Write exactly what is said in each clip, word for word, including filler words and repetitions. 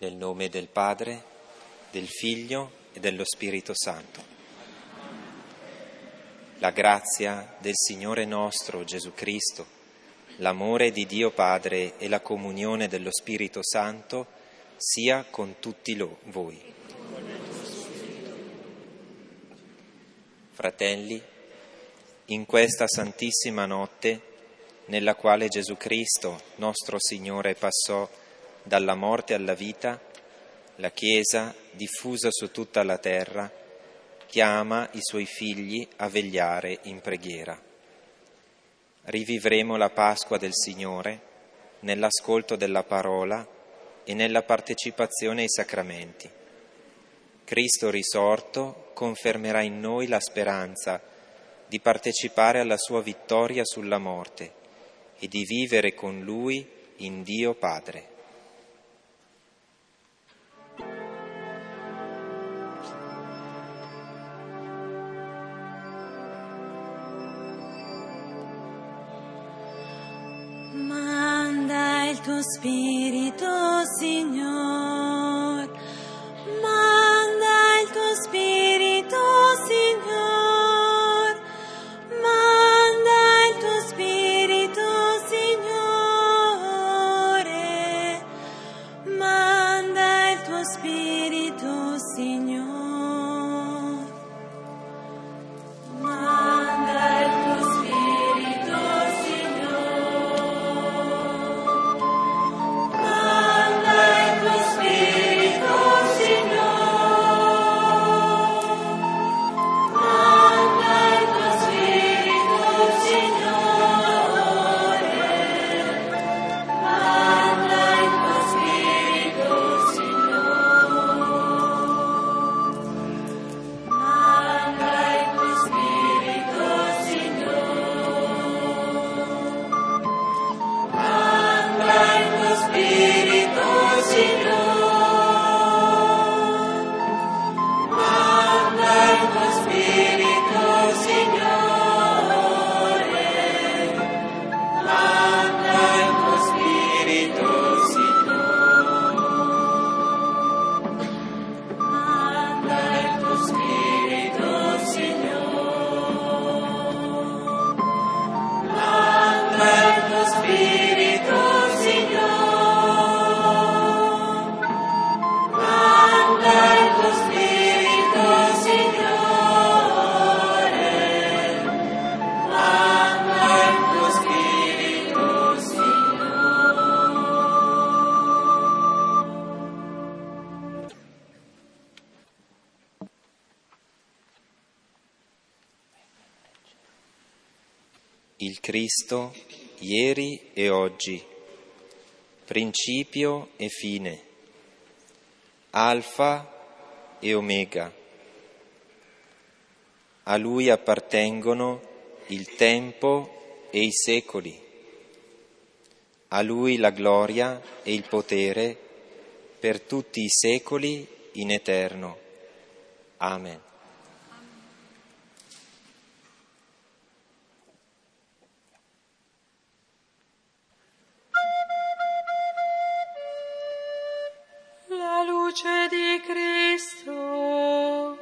Nel nome del Padre, del Figlio e dello Spirito Santo. La grazia del Signore nostro Gesù Cristo, l'amore di Dio Padre e la comunione dello Spirito Santo sia con tutti lo, voi. Fratelli, in questa santissima notte, nella quale Gesù Cristo, nostro Signore, passò dalla morte alla vita, la Chiesa, diffusa su tutta la terra, chiama i suoi figli a vegliare in preghiera. Rivivremo la Pasqua del Signore nell'ascolto della parola e nella partecipazione ai sacramenti. Cristo risorto confermerà in noi la speranza di partecipare alla sua vittoria sulla morte e di vivere con Lui in Dio Padre. Manda il tuo Spirito, Signor, manda il tuo Spirito, Signor, manda il tuo Spirito, Signore, manda il tuo Spirito, Signore. Il Cristo, ieri e oggi, principio e fine, Alfa e Omega. A Lui appartengono il tempo e i secoli. A Lui la gloria e il potere per tutti i secoli in eterno. Amen. La luce di Cristo.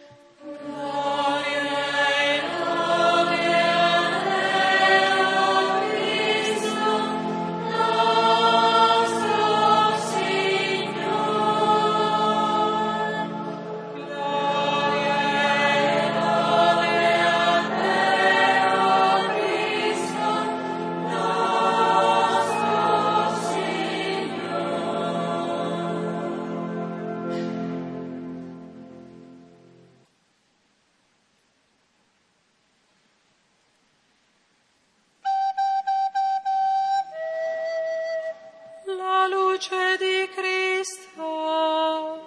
La luce di Cristo.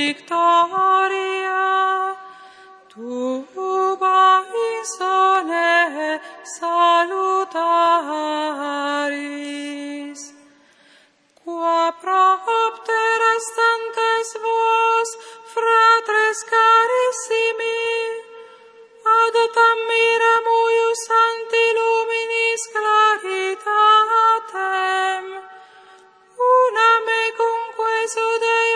victoria, tuba in sole salutaris. Qua propter estantes vos, fratres carissimi, ad tammiram uius sancti luminis claritatem, una mecunque Dei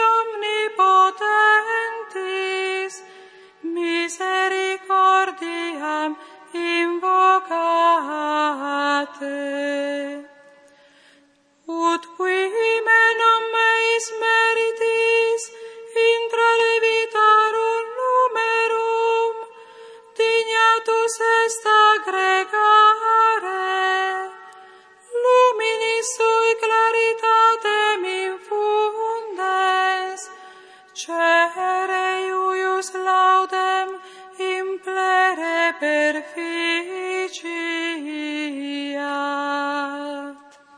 omnipotentis, misericordiam invocate. Ut qui menom meis meritis intra levitarum numerum dignatus est aggregare, luminis sui claritatem infundens, cere iuius laudem implere perficiat.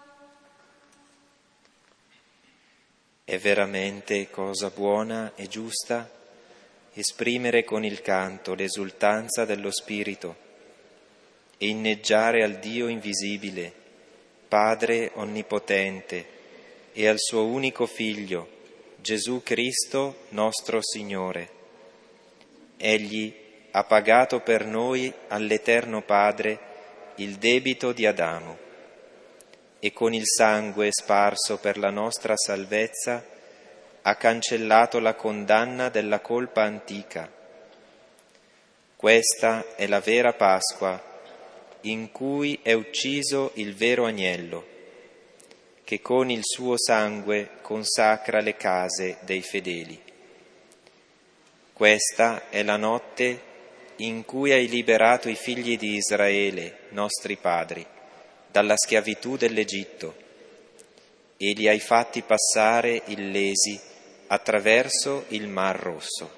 È veramente cosa buona e giusta esprimere con il canto l'esultanza dello Spirito e inneggiare al Dio invisibile, Padre onnipotente, e al suo unico Figlio, Gesù Cristo nostro Signore. Egli ha pagato per noi all'Eterno Padre il debito di Adamo e con il sangue sparso per la nostra salvezza ha cancellato la condanna della colpa antica. Questa è la vera Pasqua in cui è ucciso il vero agnello, che con il suo sangue consacra le case dei fedeli. Questa è la notte in cui hai liberato i figli di Israele, nostri padri, dalla schiavitù dell'Egitto, e li hai fatti passare illesi attraverso il Mar Rosso.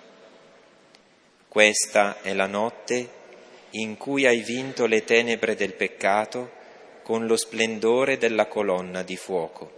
Questa è la notte in cui hai vinto le tenebre del peccato con lo splendore della colonna di fuoco.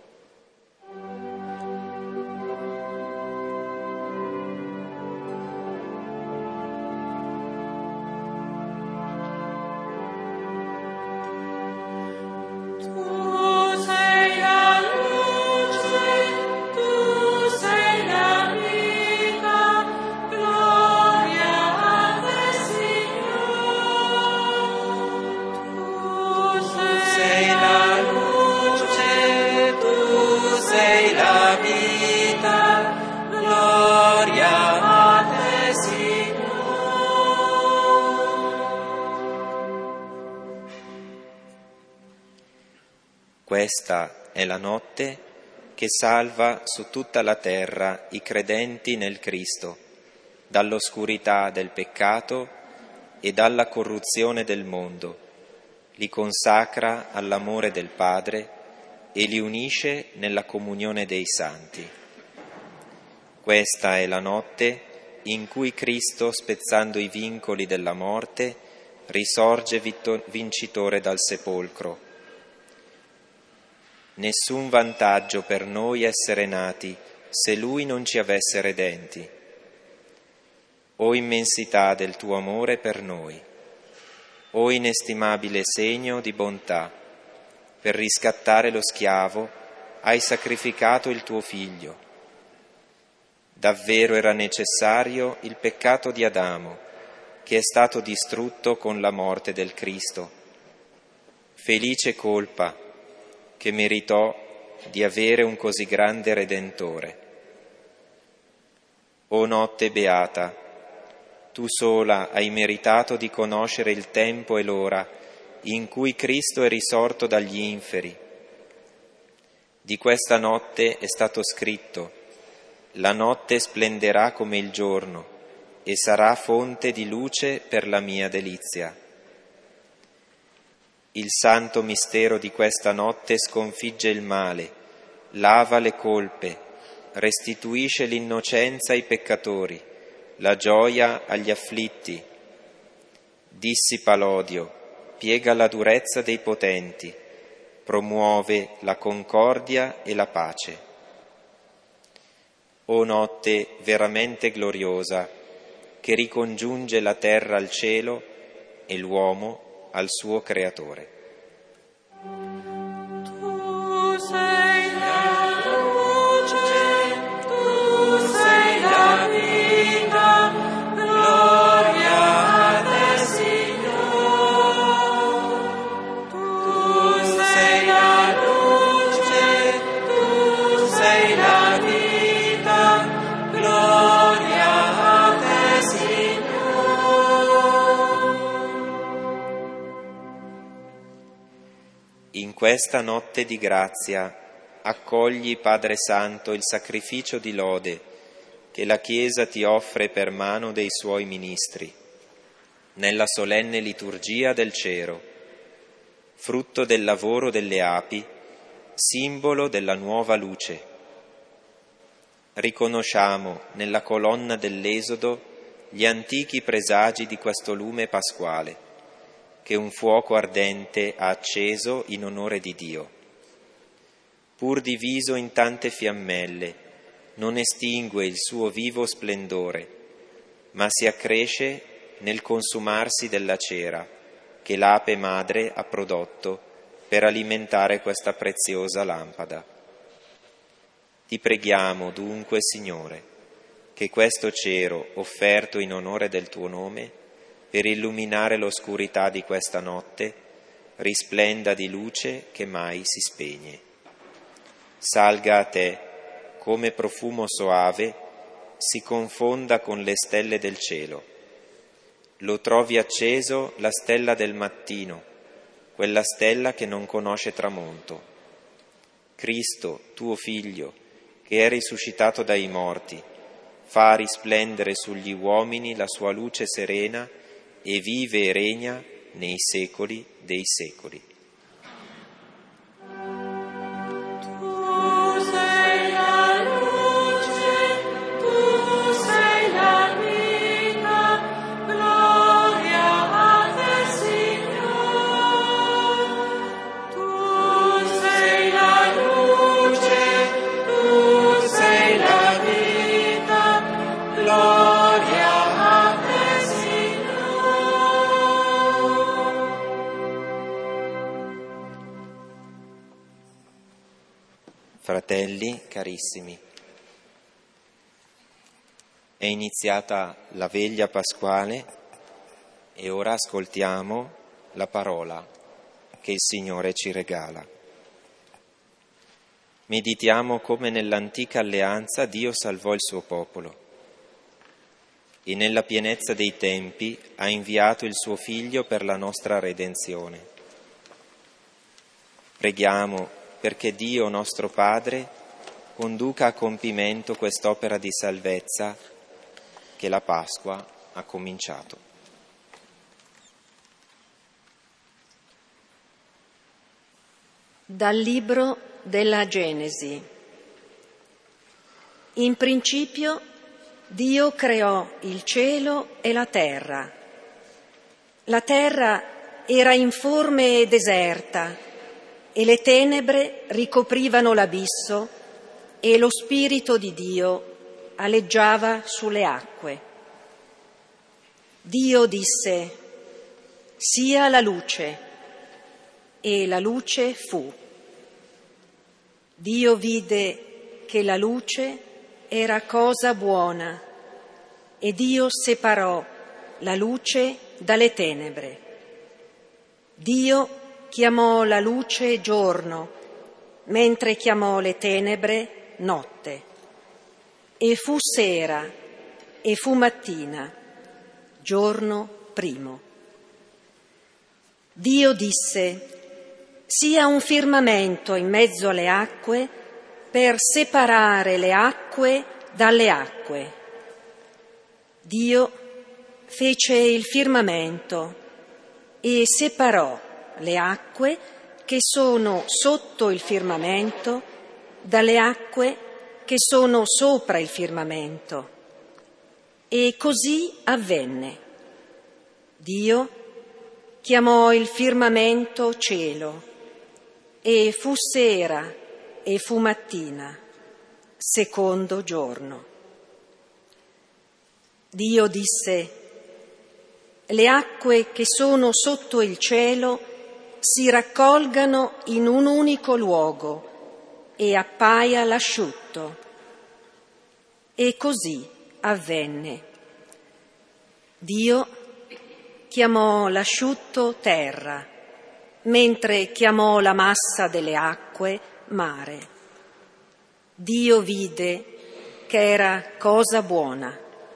Questa è la notte che salva su tutta la terra i credenti nel Cristo, dall'oscurità del peccato e dalla corruzione del mondo, li consacra all'amore del Padre e li unisce nella comunione dei santi. Questa è la notte in cui Cristo, spezzando i vincoli della morte, risorge vincitore dal sepolcro. Nessun vantaggio per noi essere nati se Lui non ci avesse redenti. O immensità del tuo amore per noi, o inestimabile segno di bontà, per riscattare lo schiavo hai sacrificato il tuo figlio. Davvero era necessario il peccato di Adamo, che è stato distrutto con la morte del Cristo. Felice colpa che meritò di avere un così grande Redentore. O notte beata, tu sola hai meritato di conoscere il tempo e l'ora in cui Cristo è risorto dagli inferi. Di questa notte è stato scritto: la notte splenderà come il giorno e sarà fonte di luce per la mia delizia. Il santo mistero di questa notte sconfigge il male, lava le colpe, restituisce l'innocenza ai peccatori, la gioia agli afflitti, dissipa l'odio, piega la durezza dei potenti, promuove la concordia e la pace. o notte veramente gloriosa, che ricongiunge la terra al cielo e l'uomo al suo creatore. Tu sei la luce, tu sei la vita, gloria a te, Signore. Tu sei la luce, tu sei la vita, gloria a te, Signore. In questa notte di grazia accogli, Padre Santo, il sacrificio di lode che la Chiesa ti offre per mano dei suoi ministri, nella solenne liturgia del cero, frutto del lavoro delle api, simbolo della nuova luce. Riconosciamo nella colonna dell'Esodo gli antichi presagi di questo lume pasquale, che un fuoco ardente ha acceso in onore di Dio. Pur diviso in tante fiammelle, non estingue il suo vivo splendore, ma si accresce nel consumarsi della cera che l'ape madre ha prodotto per alimentare questa preziosa lampada. Ti preghiamo dunque, Signore, che questo cero offerto in onore del tuo nome, per illuminare l'oscurità di questa notte, risplenda di luce che mai si spegne. Salga a te, come profumo soave, si confonda con le stelle del cielo. Lo trovi acceso la stella del mattino, quella stella che non conosce tramonto. Cristo, tuo Figlio, che è risuscitato dai morti, fa risplendere sugli uomini la sua luce serena e vive e regna nei secoli dei secoli. Fratelli carissimi, è iniziata la veglia pasquale e ora ascoltiamo la parola che il Signore ci regala. Meditiamo come nell'antica alleanza Dio salvò il suo popolo e nella pienezza dei tempi ha inviato il suo Figlio per la nostra redenzione. Preghiamo perché Dio nostro Padre conduca a compimento quest'opera di salvezza che la Pasqua ha cominciato. Dal libro della Genesi. In principio Dio creò il cielo e la terra. La terra era informe e deserta, e le tenebre ricoprivano l'abisso, e lo Spirito di Dio aleggiava sulle acque. Dio disse: sia la luce, e la luce fu. Dio vide che la luce era cosa buona, e Dio separò la luce dalle tenebre. Dio chiamò la luce giorno, mentre chiamò le tenebre notte. E fu sera, e fu mattina, giorno primo. Dio disse: sia un firmamento in mezzo alle acque per separare le acque dalle acque. Dio fece il firmamento e separò le acque che sono sotto il firmamento dalle acque che sono sopra il firmamento. E così avvenne. Dio chiamò il firmamento cielo, e fu sera e fu mattina, secondo giorno. Dio disse: le acque che sono sotto il cielo si raccolgano in un unico luogo e appaia l'asciutto. E così avvenne. Dio chiamò l'asciutto terra, mentre chiamò la massa delle acque mare. Dio vide che era cosa buona.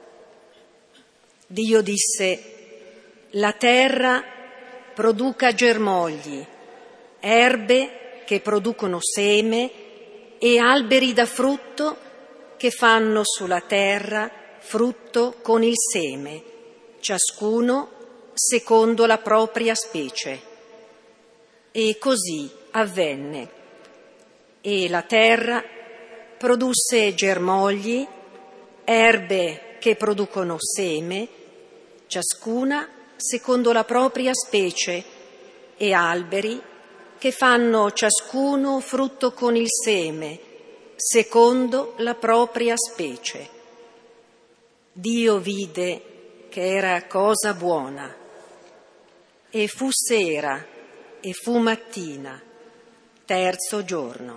Dio disse: la terra produca germogli, erbe che producono seme e alberi da frutto che fanno sulla terra frutto con il seme, ciascuno secondo la propria specie. E così avvenne. E la terra produsse germogli, erbe che producono seme, ciascuna secondo la propria specie, e alberi che fanno ciascuno frutto con il seme, secondo la propria specie. Dio vide che era cosa buona. E fu sera e fu mattina, terzo giorno.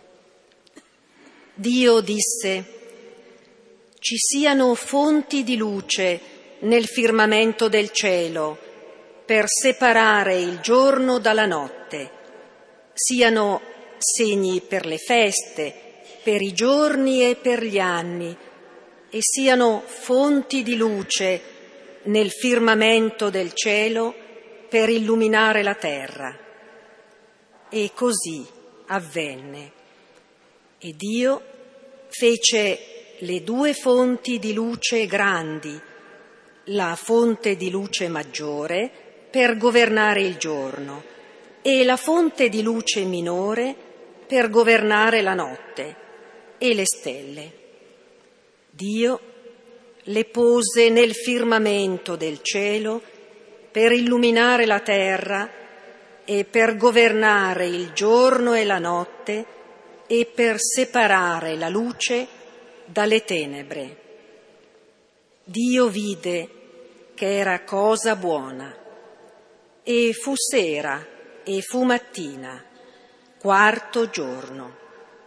Dio disse: ci siano fonti di luce nel firmamento del cielo per separare il giorno dalla notte, siano segni per le feste, per i giorni e per gli anni, e siano fonti di luce nel firmamento del cielo per illuminare la terra. E così avvenne. E Dio fece le due fonti di luce grandi, la fonte di luce maggiore per governare il giorno e la fonte di luce minore per governare la notte e le stelle. Dio le pose nel firmamento del cielo per illuminare la terra e per governare il giorno e la notte e per separare la luce dalle tenebre. Dio vide che era cosa buona. E fu sera e fu mattina, quarto giorno.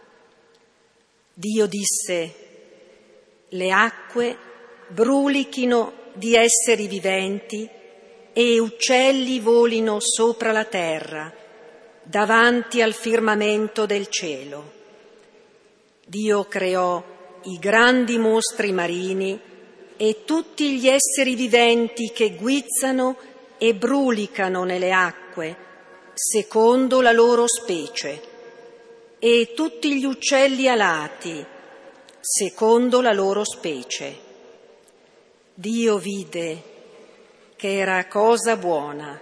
Dio disse: le acque brulichino di esseri viventi e uccelli volino sopra la terra, davanti al firmamento del cielo. Dio creò i grandi mostri marini e tutti gli esseri viventi che guizzano e brulicano nelle acque, secondo la loro specie, e tutti gli uccelli alati, secondo la loro specie. Dio vide che era cosa buona.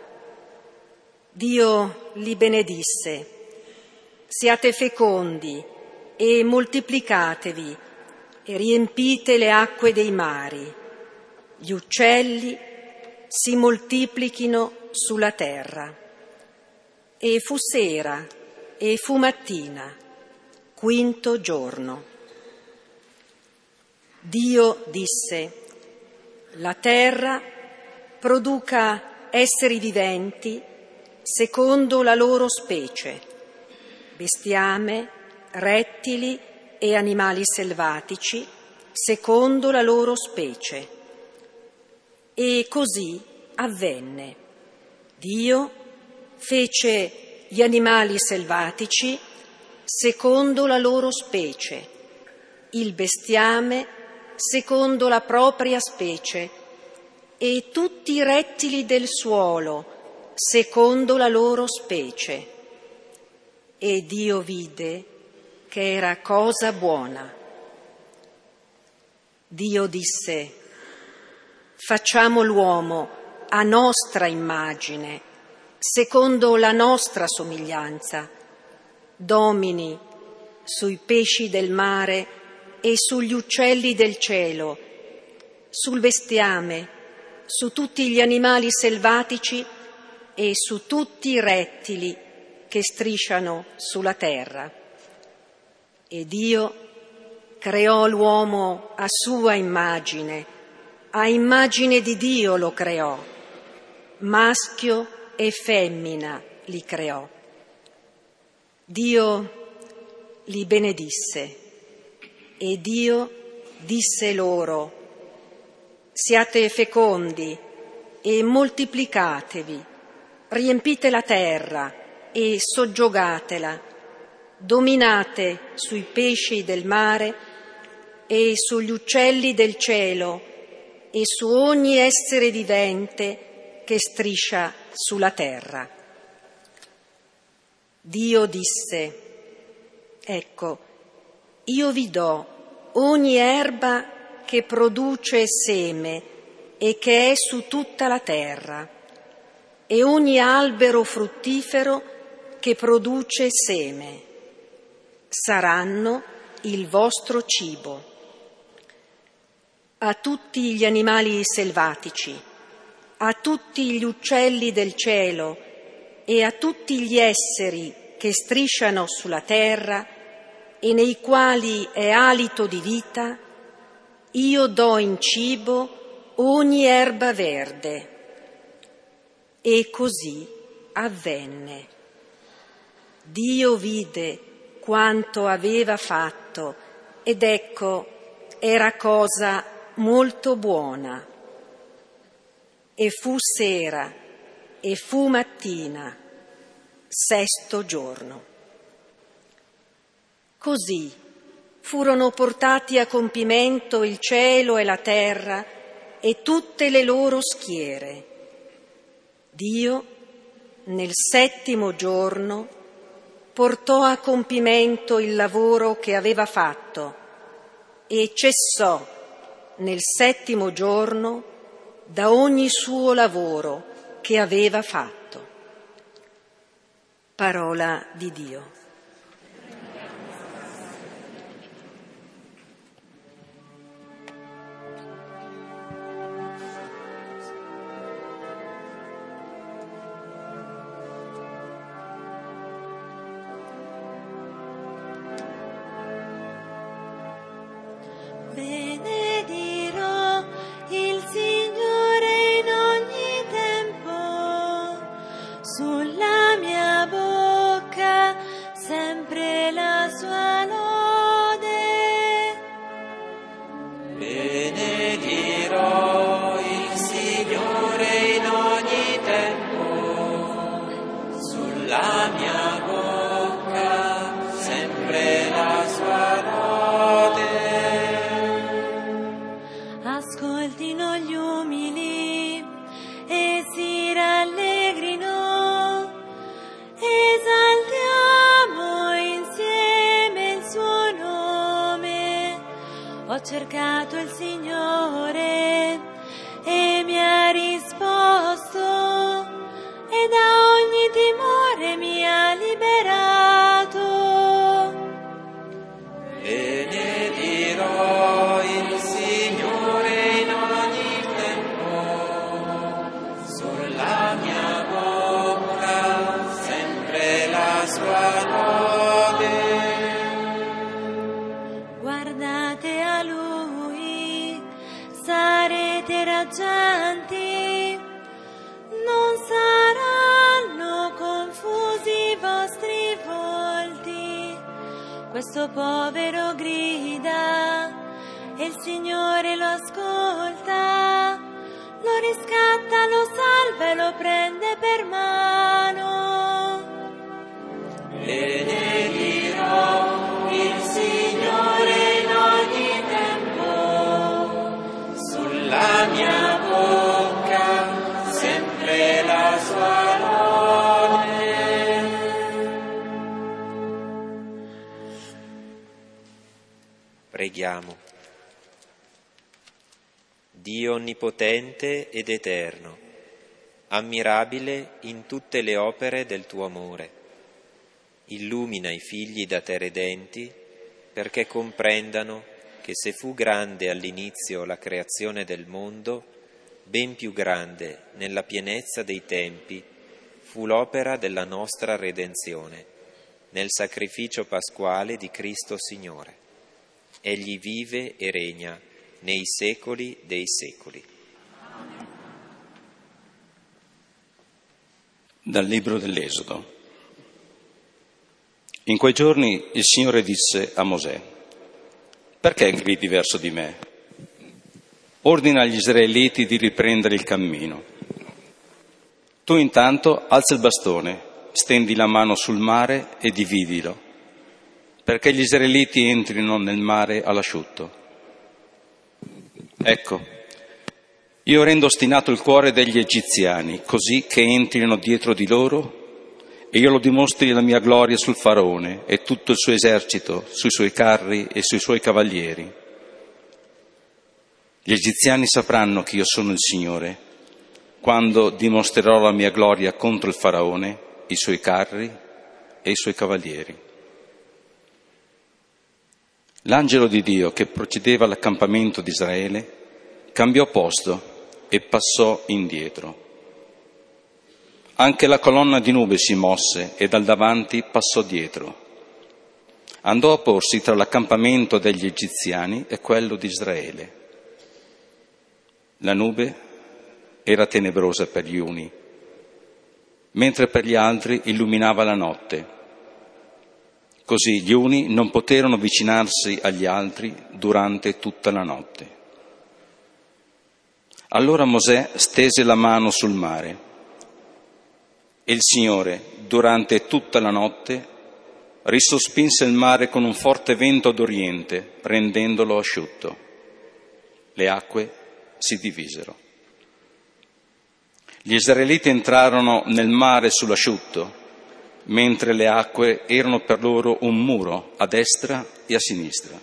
Dio li benedisse: siate fecondi e moltiplicatevi e riempite le acque dei mari, gli uccelli si moltiplichino sulla terra. E fu sera e fu mattina, quinto giorno. Dio disse: la terra produca esseri viventi secondo la loro specie, bestiame, rettili e animali selvatici secondo la loro specie. E così avvenne. Dio fece gli animali selvatici secondo la loro specie, il bestiame secondo la propria specie e tutti i rettili del suolo secondo la loro specie. E Dio vide che era cosa buona. Dio disse: facciamo l'uomo a nostra immagine, secondo la nostra somiglianza, domini sui pesci del mare e sugli uccelli del cielo, sul bestiame, su tutti gli animali selvatici e su tutti i rettili che strisciano sulla terra. E Dio creò l'uomo a sua immagine, a immagine di Dio lo creò, maschio e femmina li creò. Dio li benedisse e Dio disse loro: siate fecondi e moltiplicatevi, riempite la terra e soggiogatela, dominate sui pesci del mare e sugli uccelli del cielo e su ogni essere vivente che striscia sulla terra. Dio disse: ecco, io vi do ogni erba che produce seme e che è su tutta la terra, e ogni albero fruttifero che produce seme. Saranno il vostro cibo. A tutti gli animali selvatici, a tutti gli uccelli del cielo e a tutti gli esseri che strisciano sulla terra e nei quali è alito di vita, io do in cibo ogni erba verde. E così avvenne. Dio vide quanto aveva fatto ed ecco, era cosa molto buona. E fu sera e fu mattina, sesto giorno. Così furono portati a compimento il cielo e la terra e tutte le loro schiere. Dio, nel settimo giorno, portò a compimento il lavoro che aveva fatto e cessò nel settimo giorno da ogni suo lavoro che aveva fatto. Parola di Dio. Benedirò il Signore in ogni tempo, sulla mia bocca sempre la sua lode. Benedirò il Signore in ogni tempo, sulla mia bocca sempre la sua lode. Ascoltino gli umili e si rallegrino, esaltiamo insieme il suo nome. Ho cercato il Signore e mi ha risposto e da ogni timore mi ha liberato. Benedirò il Signore in ogni tempo, sulla mia bocca sempre la sua lode. Guardate a Lui, sarete raggianti, non saranno confusi i vostri volti. Questo povero grida e il Signore lo ascolta, lo riscatta, lo salva e lo prende per mano. Benedirò il Signore in ogni tempo, sulla mia bocca sempre la sua lode. Preghiamo. Dio onnipotente ed eterno, ammirabile in tutte le opere del tuo amore, illumina i figli da te redenti perché comprendano che se fu grande all'inizio la creazione del mondo, ben più grande nella pienezza dei tempi fu l'opera della nostra redenzione, nel sacrificio pasquale di Cristo Signore. Egli vive e regna nei secoli dei secoli. Dal libro dell'Esodo. In quei giorni il Signore disse a Mosè: perché gridi verso di me? Ordina agli israeliti di riprendere il cammino. Tu intanto alza il bastone, stendi la mano sul mare e dividilo, perché gli israeliti entrino nel mare all'asciutto. Ecco, io rendo ostinato il cuore degli egiziani, così che entrino dietro di loro, e io lo dimostri la mia gloria sul faraone e tutto il suo esercito, sui suoi carri e sui suoi cavalieri. Gli egiziani sapranno che io sono il Signore, quando dimostrerò la mia gloria contro il faraone, i suoi carri e i suoi cavalieri. L'angelo di Dio che procedeva all'accampamento di Israele cambiò posto e passò indietro. Anche la colonna di nube si mosse e dal davanti passò dietro. Andò a porsi tra l'accampamento degli egiziani e quello di Israele. La nube era tenebrosa per gli uni, mentre per gli altri illuminava la notte. Così gli uni non poterono avvicinarsi agli altri durante tutta la notte. Allora Mosè stese la mano sul mare e il Signore, durante tutta la notte, risospinse il mare con un forte vento d'oriente, rendendolo asciutto. Le acque si divisero. Gli israeliti entrarono nel mare sull'asciutto, mentre le acque erano per loro un muro a destra e a sinistra.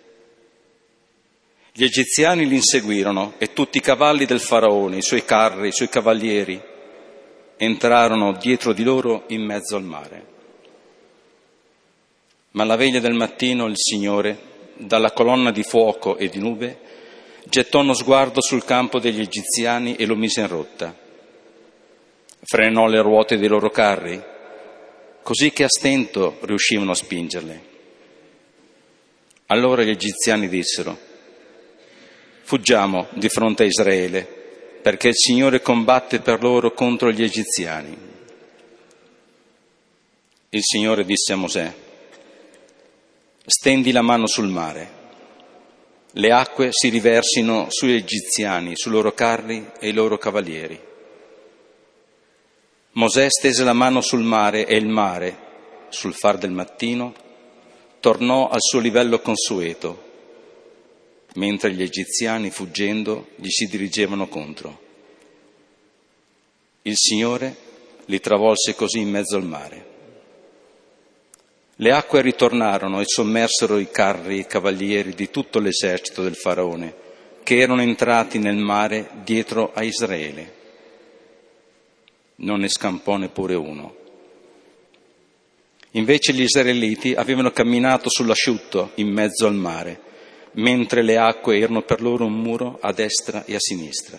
Gli egiziani li inseguirono e tutti i cavalli del faraone, i suoi carri, i suoi cavalieri, entrarono dietro di loro in mezzo al mare. Ma alla veglia del mattino il Signore, dalla colonna di fuoco e di nube, gettò uno sguardo sul campo degli egiziani e lo mise in rotta. Frenò le ruote dei loro carri, così che a stento riuscivano a spingerle. Allora gli egiziani dissero: fuggiamo di fronte a Israele, perché il Signore combatte per loro contro gli egiziani. Il Signore disse a Mosè: stendi la mano sul mare, le acque si riversino sugli egiziani, sui loro carri e i loro cavalieri. Mosè stese la mano sul mare e il mare, sul far del mattino, tornò al suo livello consueto, mentre gli egiziani, fuggendo, gli si dirigevano contro. Il Signore li travolse così in mezzo al mare. Le acque ritornarono e sommersero i carri e i cavalieri di tutto l'esercito del faraone, che erano entrati nel mare dietro a Israele. Non ne scampò neppure uno. Invece gli israeliti avevano camminato sull'asciutto in mezzo al mare, mentre le acque erano per loro un muro a destra e a sinistra.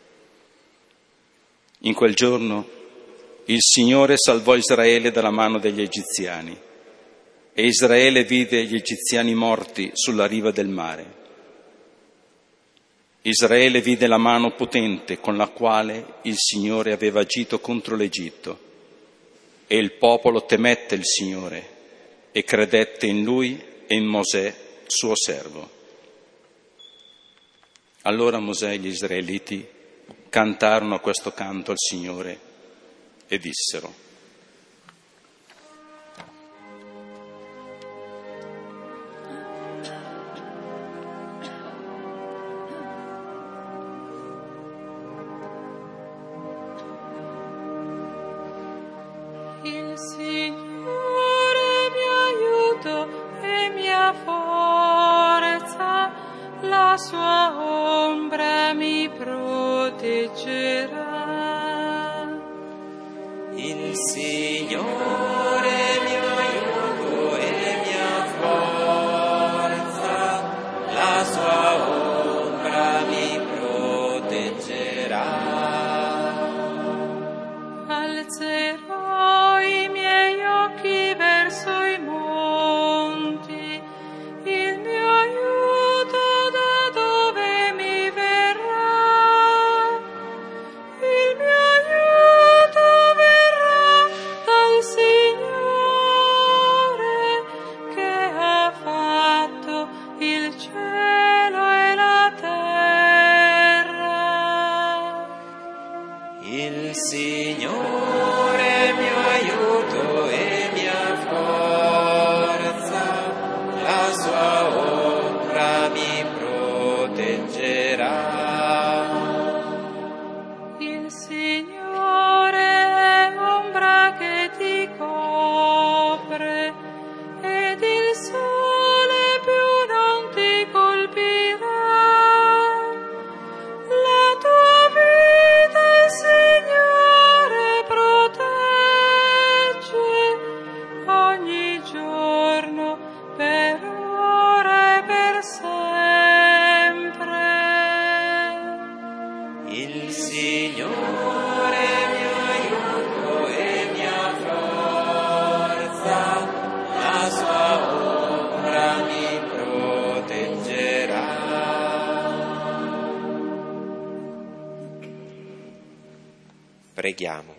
In quel giorno il Signore salvò Israele dalla mano degli egiziani, e Israele vide gli egiziani morti sulla riva del mare. Israele vide la mano potente con la quale il Signore aveva agito contro l'Egitto, e il popolo temette il Signore e credette in Lui e in Mosè, suo servo. Allora Mosè e gli israeliti cantarono questo canto al Signore e dissero: Il Signore mi aiuto e mia forza, la sua ombra mi proteggerà. Il Signore mio aiuto e mia forza, la sua ombra mi proteggerà. Alzerò i miei occhi verso i monti, il mio aiuto Signore mio aiuto e mia forza, la sua ombra mi proteggerà. Il Signore è ombra che ti copre ed il sole più non ti colpirà. La tua vita, Signore, protegge ogni giorno per ora e per sempre. Il Signore mio aiuto e mia forza, la sua ombra mi proteggerà. Preghiamo.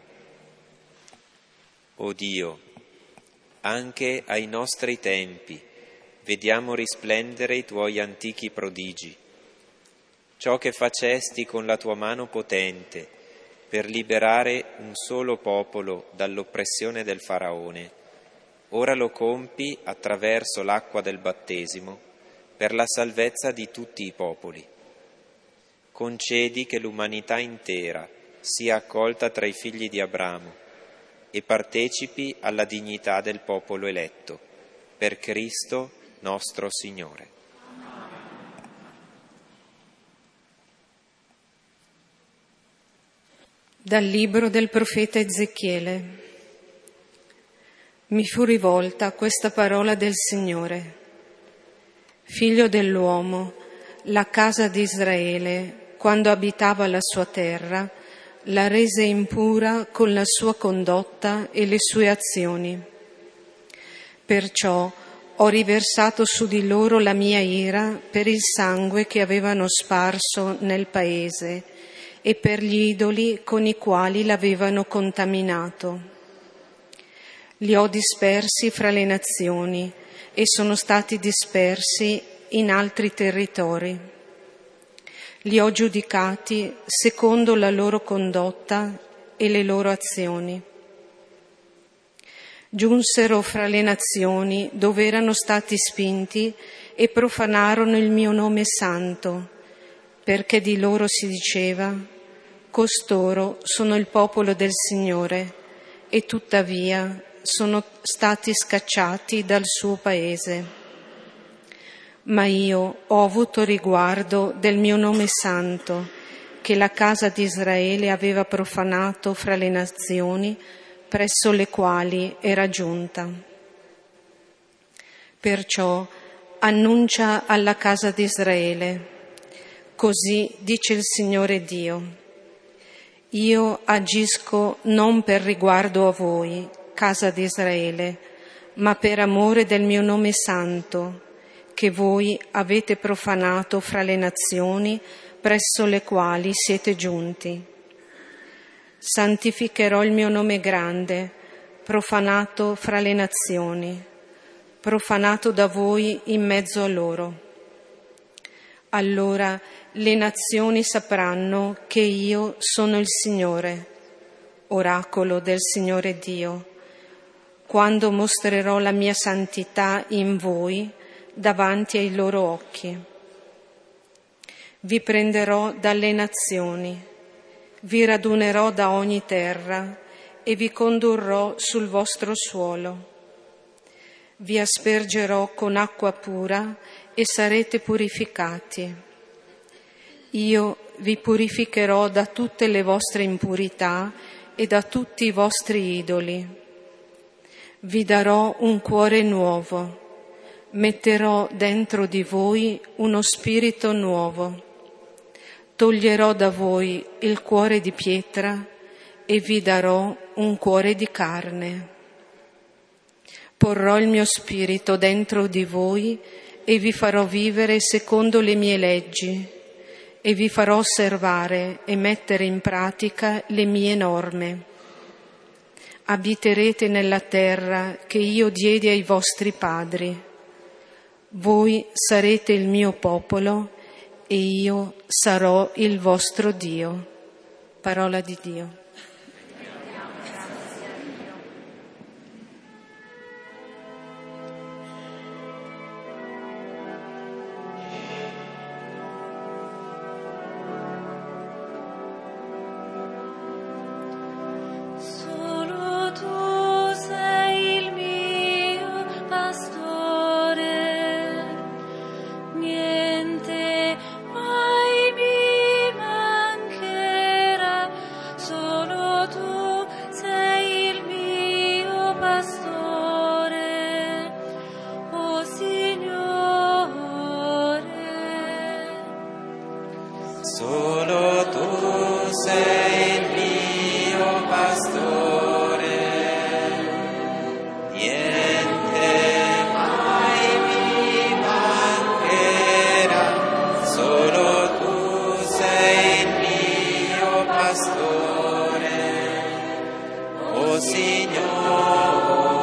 O Dio, anche ai nostri tempi vediamo risplendere i Tuoi antichi prodigi. Ciò che facesti con la Tua mano potente per liberare un solo popolo dall'oppressione del Faraone, ora lo compi attraverso l'acqua del battesimo per la salvezza di tutti i popoli. Concedi che l'umanità intera sia accolta tra i figli di Abramo e partecipi alla dignità del popolo eletto, per Cristo nostro Signore. Dal libro del profeta Ezechiele. Mi fu rivolta questa parola del Signore. Figlio dell'uomo, la casa di Israele, quando abitava la sua terra, la rese impura con la sua condotta e le sue azioni. Perciò ho riversato su di loro la mia ira per il sangue che avevano sparso nel paese e per gli idoli con i quali l'avevano contaminato. Li ho dispersi fra le nazioni e sono stati dispersi in altri territori. Li ho giudicati secondo la loro condotta e le loro azioni. Giunsero fra le nazioni dove erano stati spinti e profanarono il mio nome santo, perché di loro si diceva: costoro sono il popolo del Signore, e tuttavia sono stati scacciati dal suo paese. Ma io ho avuto riguardo del mio nome santo, che la casa di Israele aveva profanato fra le nazioni presso le quali era giunta. Perciò annuncia alla casa di Israele: così dice il Signore Dio: io agisco non per riguardo a voi, casa di Israele, ma per amore del mio nome santo, che voi avete profanato fra le nazioni presso le quali siete giunti. Santificherò il mio nome grande, profanato fra le nazioni, profanato da voi in mezzo a loro. Allora le nazioni sapranno che io sono il Signore, oracolo del Signore Dio, quando mostrerò la mia santità in voi davanti ai loro occhi. Vi prenderò dalle nazioni, vi radunerò da ogni terra e vi condurrò sul vostro suolo. Vi aspergerò con acqua pura e sarete purificati. Io vi purificherò da tutte le vostre impurità e da tutti i vostri idoli. Vi darò un cuore nuovo, metterò dentro di voi uno spirito nuovo. Toglierò da voi il cuore di pietra e vi darò un cuore di carne. Porrò il mio spirito dentro di voi e vi farò vivere secondo le mie leggi e vi farò osservare e mettere in pratica le mie norme. Abiterete nella terra che io diedi ai vostri padri. Voi sarete il mio popolo e io sarò il vostro Dio. Parola di Dio. Solo tu sei il mio pastore, niente mai mi mancherà. Solo tu sei il mio pastore, o Signore.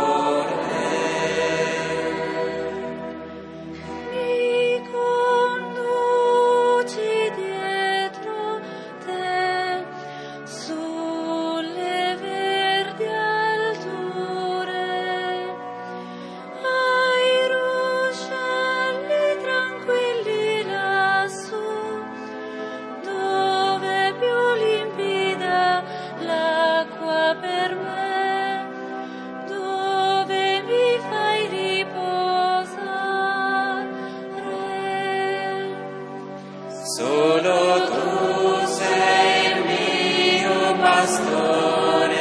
Solo tu sei il mio pastore,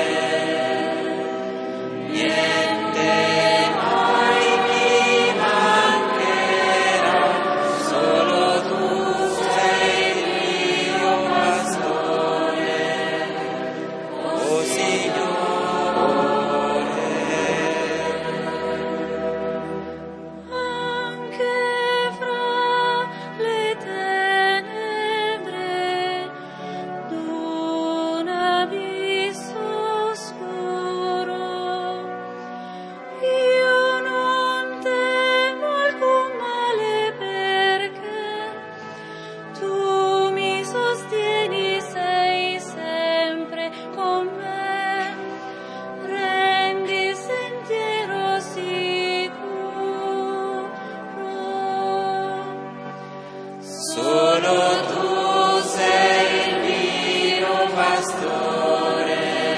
niente mai mi mancherà. Solo tu sei il mio pastore, o Signore. Anche fra le Solo tu sei il mio pastore,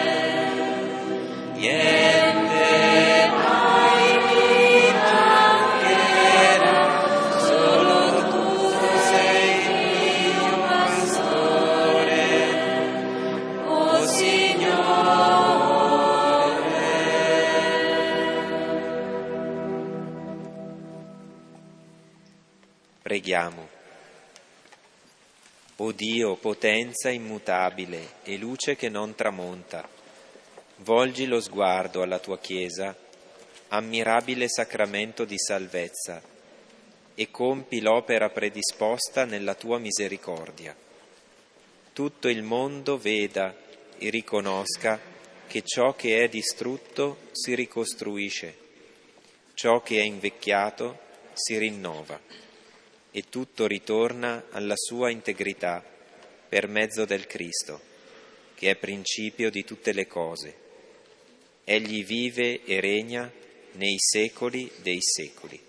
niente mai mi mancherà. Solo tu sei il mio pastore, o Signore. Preghiamo. O Dio, potenza immutabile e luce che non tramonta, volgi lo sguardo alla tua Chiesa, ammirabile sacramento di salvezza, e compi l'opera predisposta nella tua misericordia. Tutto il mondo veda e riconosca che ciò che è distrutto si ricostruisce, ciò che è invecchiato si rinnova, e tutto ritorna alla sua integrità per mezzo del Cristo, che è principio di tutte le cose. Egli vive e regna nei secoli dei secoli.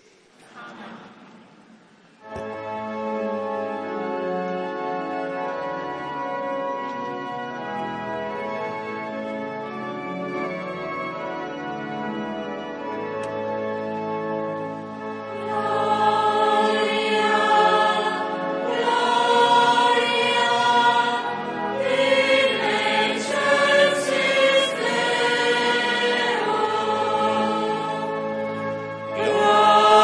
Gloria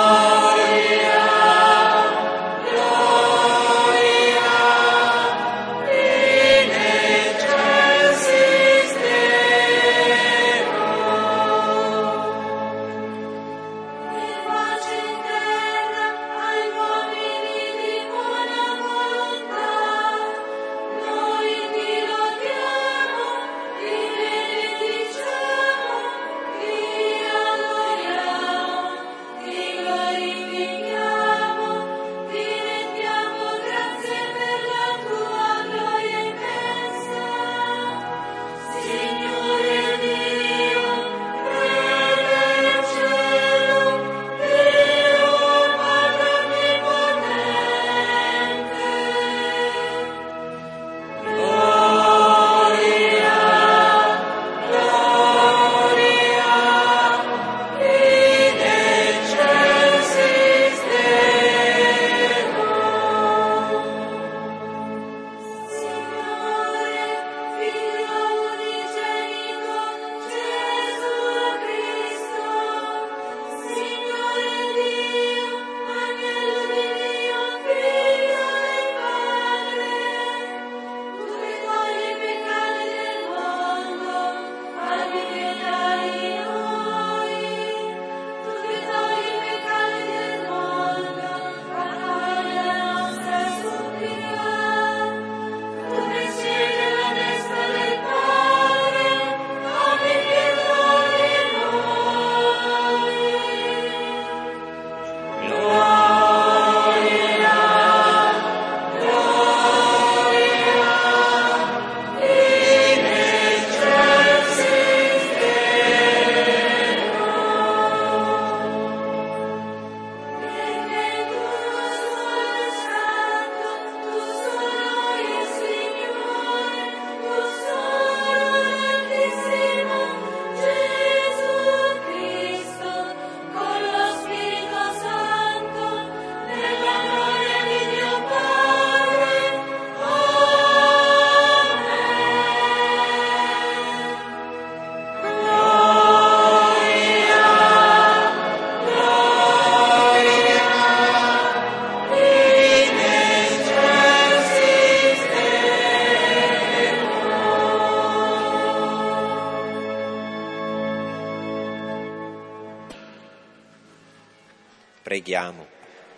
Preghiamo.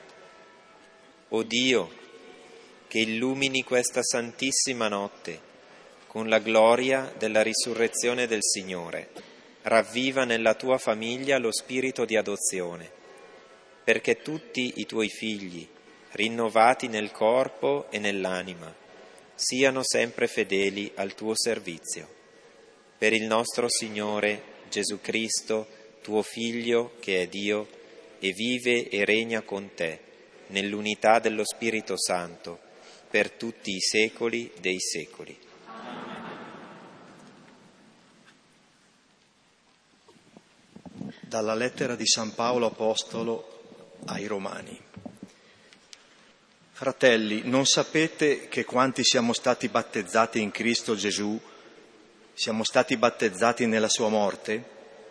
O Dio, che illumini questa santissima notte con la gloria della risurrezione del Signore, ravviva nella tua famiglia lo spirito di adozione, perché tutti i tuoi figli, rinnovati nel corpo e nell'anima, siano sempre fedeli al tuo servizio. Per il nostro Signore Gesù Cristo, tuo Figlio, che è Dio, e vive e regna con te, nell'unità dello Spirito Santo, per tutti i secoli dei secoli. Dalla lettera di San Paolo Apostolo ai Romani. Fratelli, non sapete che quanti siamo stati battezzati in Cristo Gesù, siamo stati battezzati nella sua morte?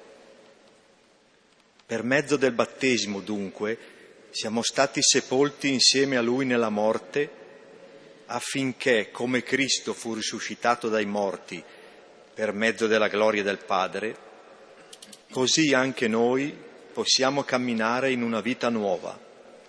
Per mezzo del battesimo, dunque, siamo stati sepolti insieme a Lui nella morte, affinché, come Cristo fu risuscitato dai morti per mezzo della gloria del Padre, così anche noi possiamo camminare in una vita nuova.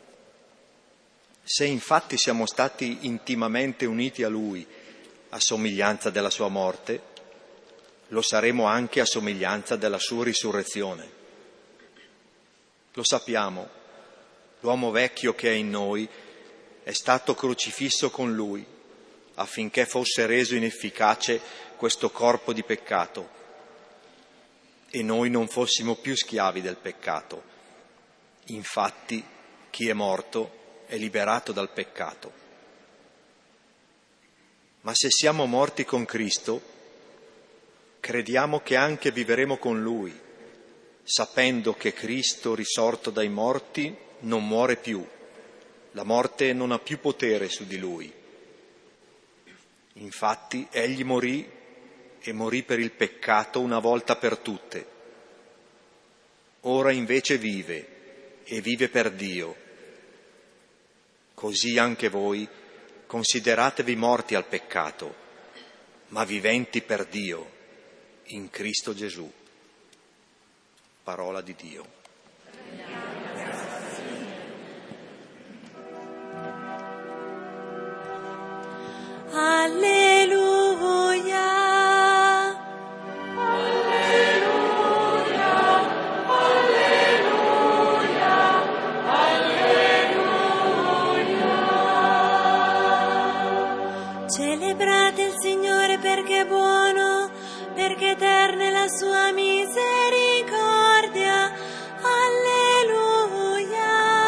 Se infatti siamo stati intimamente uniti a Lui a somiglianza della sua morte, lo saremo anche a somiglianza della sua risurrezione. Lo sappiamo, l'uomo vecchio che è in noi è stato crocifisso con Lui, affinché fosse reso inefficace questo corpo di peccato, e noi non fossimo più schiavi del peccato. Infatti, chi è morto è liberato dal peccato. Ma se siamo morti con Cristo, crediamo che anche vivremo con Lui, sapendo che Cristo, risorto dai morti, non muore più. La morte non ha più potere su di Lui. Infatti, Egli morì e morì per il peccato una volta per tutte. Ora invece vive e vive per Dio. Così anche voi consideratevi morti al peccato, ma viventi per Dio in Cristo Gesù. Parola di Dio. Alleluia. Celebrate il Signore perché è buono, perché eterna è la sua misericordia. Alleluia.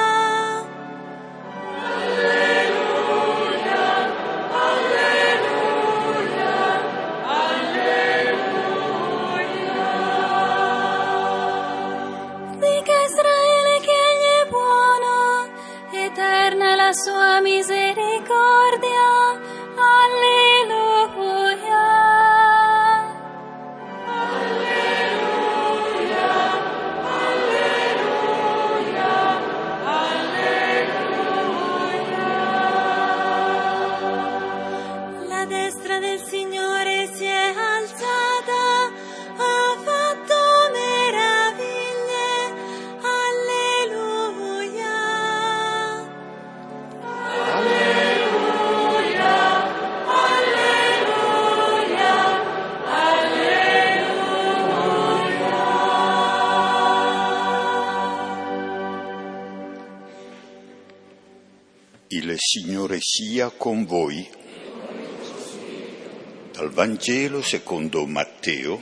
Alleluia. Alleluia. Alleluia. Dica Israele che Egli è buono, eterna è la sua misericordia. Alleluia. Alleluia. Alleluia. Alleluia. La destra del Signore si è alzata, ha fatto meraviglie. Alleluia. Alleluia. Il Signore sia con voi. Dal Vangelo secondo Matteo.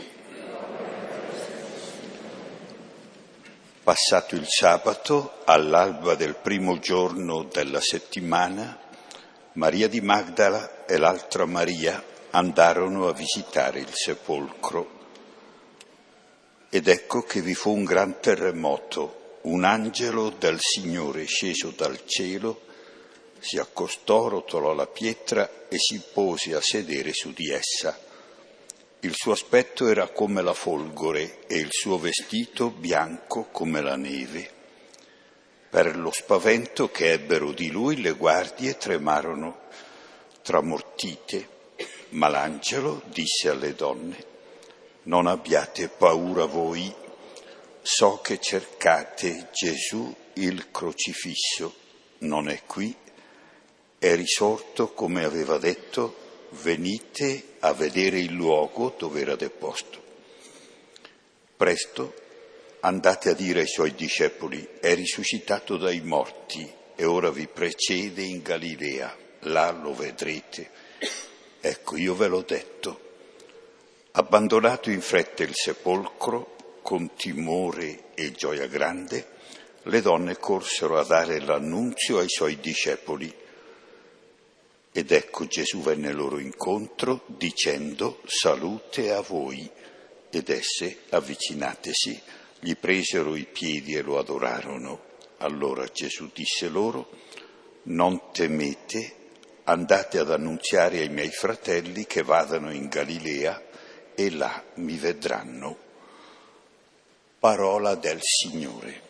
Passato il sabato, all'alba del primo giorno della settimana, Maria di Magdala e l'altra Maria andarono a visitare il sepolcro. Ed ecco che vi fu un gran terremoto. Un angelo del Signore sceso dal cielo si accostò, rotolò la pietra e si pose a sedere su di essa. Il suo aspetto era come la folgore e il suo vestito bianco come la neve. Per lo spavento che ebbero di lui le guardie tremarono tramortite, ma l'angelo disse alle donne: non abbiate paura voi, so che cercate Gesù il crocifisso non è qui, è risorto come aveva detto, venite a vedere il luogo dove era deposto. Presto andate a dire ai suoi discepoli, è risuscitato dai morti e ora vi precede in Galilea, là lo vedrete. Ecco, io ve l'ho detto. Abbandonato in fretta il sepolcro, con timore e gioia grande, le donne corsero a dare l'annunzio ai suoi discepoli. Ed ecco Gesù venne loro incontro, dicendo, salute a voi. Ed esse, avvicinatesi, gli presero i piedi e lo adorarono. Allora Gesù disse loro, non temete, andate ad annunziare ai miei fratelli che vadano in Galilea e là mi vedranno. Parola del Signore.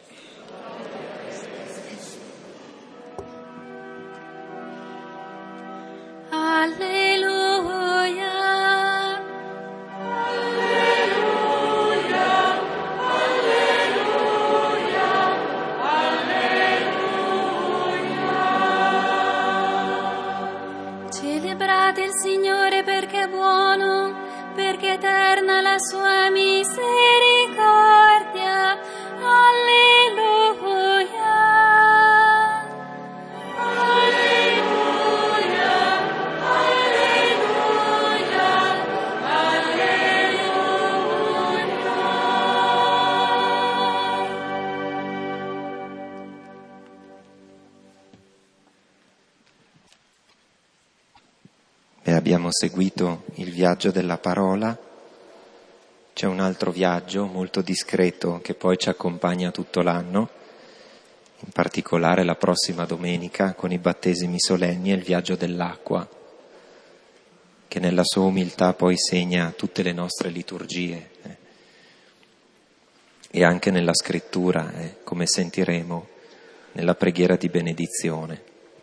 Alleluia. Celebrate il Signore perché è buono, perché eterna la sua misericordia. Alleluia. Alleluia. Alleluia. E abbiamo seguito il viaggio della parola. C'è un altro viaggio molto discreto che poi ci accompagna tutto l'anno, in particolare la prossima domenica con i battesimi solenni, è il viaggio dell'acqua, che nella sua umiltà poi segna tutte le nostre liturgie eh. e anche nella scrittura, eh, come sentiremo nella preghiera di benedizione.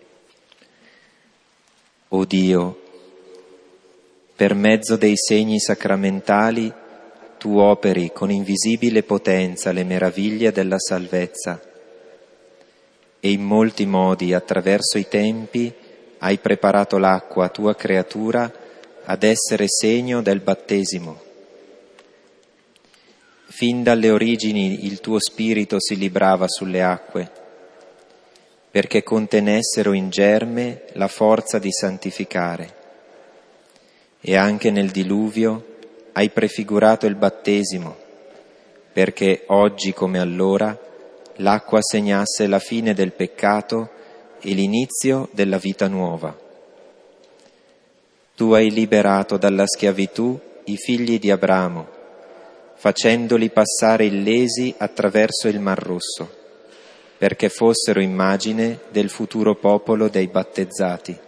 O Dio, per mezzo dei segni sacramentali tu operi con invisibile potenza le meraviglie della salvezza e in molti modi attraverso i tempi hai preparato l'acqua, tua creatura, ad essere segno del battesimo. Fin dalle origini il tuo spirito si librava sulle acque, perché contenessero in germe la forza di santificare. E anche nel diluvio hai prefigurato il battesimo, perché oggi come allora l'acqua segnasse la fine del peccato e l'inizio della vita nuova. Tu hai liberato dalla schiavitù i figli di Abramo, facendoli passare illesi attraverso il Mar Rosso, perché fossero immagine del futuro popolo dei battezzati.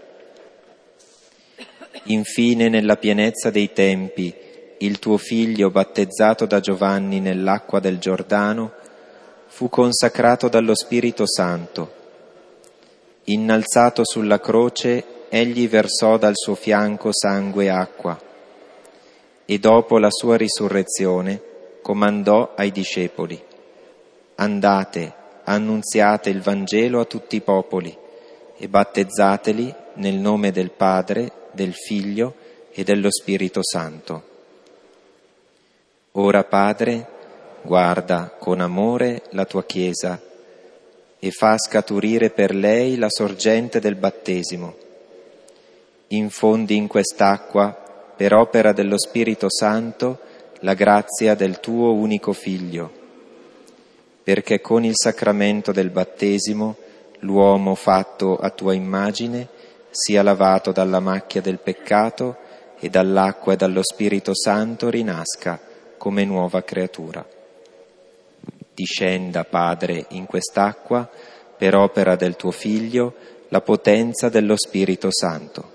Infine, nella pienezza dei tempi, il tuo figlio, battezzato da Giovanni nell'acqua del Giordano, fu consacrato dallo Spirito Santo. Innalzato sulla croce, egli versò dal suo fianco sangue e acqua, e dopo la sua risurrezione comandò ai discepoli: andate, annunziate il Vangelo a tutti i popoli e battezzateli nel nome del Padre, del Figlio e dello Spirito Santo. Ora, Padre, guarda con amore la tua Chiesa e fa scaturire per lei la sorgente del battesimo. Infondi in quest'acqua, per opera dello Spirito Santo, la grazia del tuo unico Figlio, perché con il sacramento del battesimo l'uomo fatto a tua immagine sia lavato dalla macchia del peccato e dall'acqua e dallo Spirito Santo rinasca come nuova creatura. Discenda, Padre, in quest'acqua, per opera del tuo Figlio, la potenza dello Spirito Santo.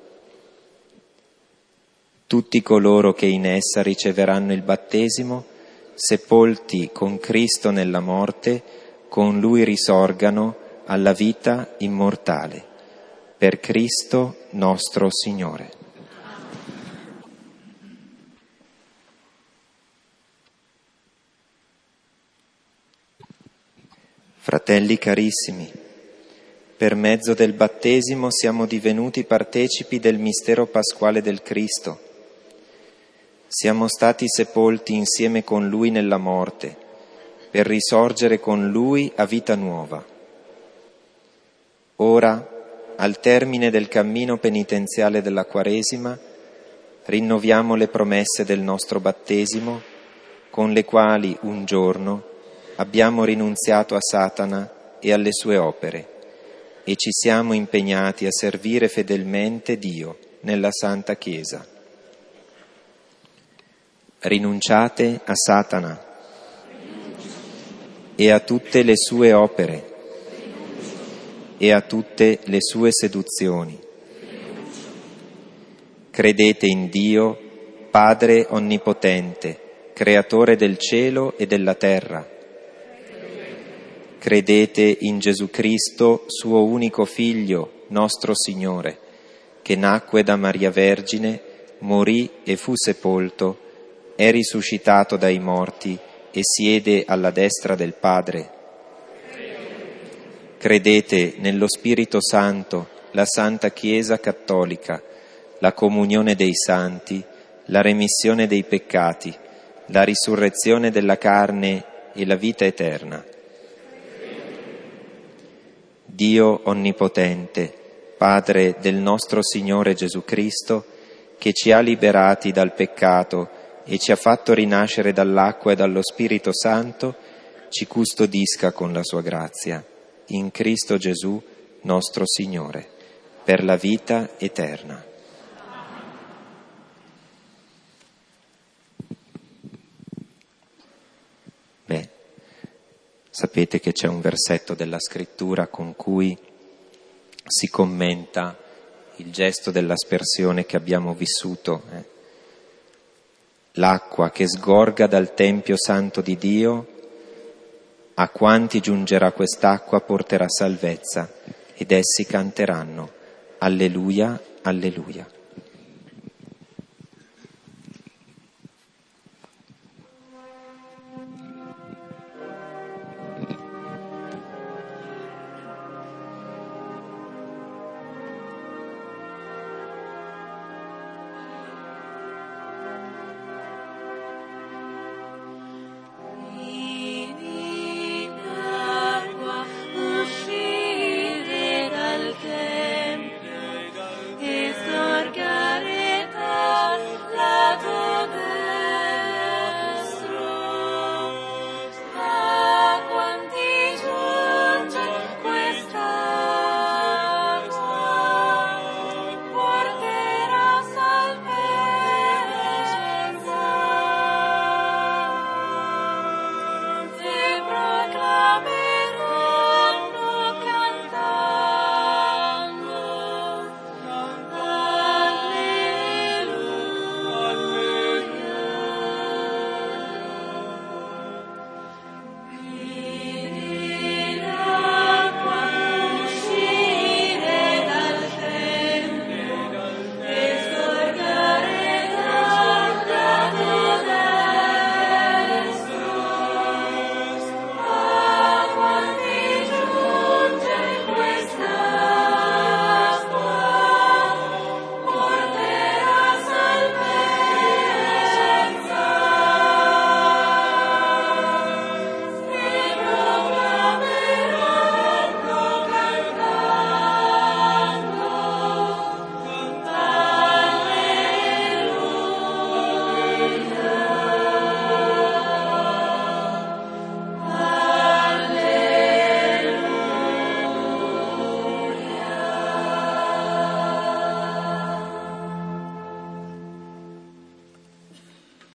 Tutti coloro che in essa riceveranno il battesimo, sepolti con Cristo nella morte, con Lui risorgano alla vita immortale. Per Cristo nostro Signore. Fratelli carissimi, per mezzo del battesimo siamo divenuti partecipi del mistero pasquale del Cristo. Siamo stati sepolti insieme con Lui nella morte, per risorgere con Lui a vita nuova. Ora, al termine del cammino penitenziale della Quaresima, rinnoviamo le promesse del nostro battesimo, con le quali un giorno abbiamo rinunziato a Satana e alle sue opere e ci siamo impegnati a servire fedelmente Dio nella Santa Chiesa. Rinunciate a Satana e a tutte le sue opere e a tutte le sue seduzioni. Credete in Dio, Padre Onnipotente, Creatore del cielo e della terra. Credete in Gesù Cristo, suo unico Figlio, nostro Signore, che nacque da Maria Vergine, morì e fu sepolto, è risuscitato dai morti e siede alla destra del Padre. Credete nello Spirito Santo, la Santa Chiesa Cattolica, la comunione dei santi, la remissione dei peccati, la risurrezione della carne e la vita eterna. Dio Onnipotente, Padre del nostro Signore Gesù Cristo, che ci ha liberati dal peccato e ci ha fatto rinascere dall'acqua e dallo Spirito Santo, ci custodisca con la sua grazia. In Cristo Gesù, nostro Signore, per la vita eterna. Beh, sapete che c'è un versetto della Scrittura con cui si commenta il gesto dell'aspersione che abbiamo vissuto. Eh? L'acqua che sgorga dal Tempio Santo di Dio, a quanti giungerà quest'acqua porterà salvezza, ed essi canteranno: Alleluia, alleluia.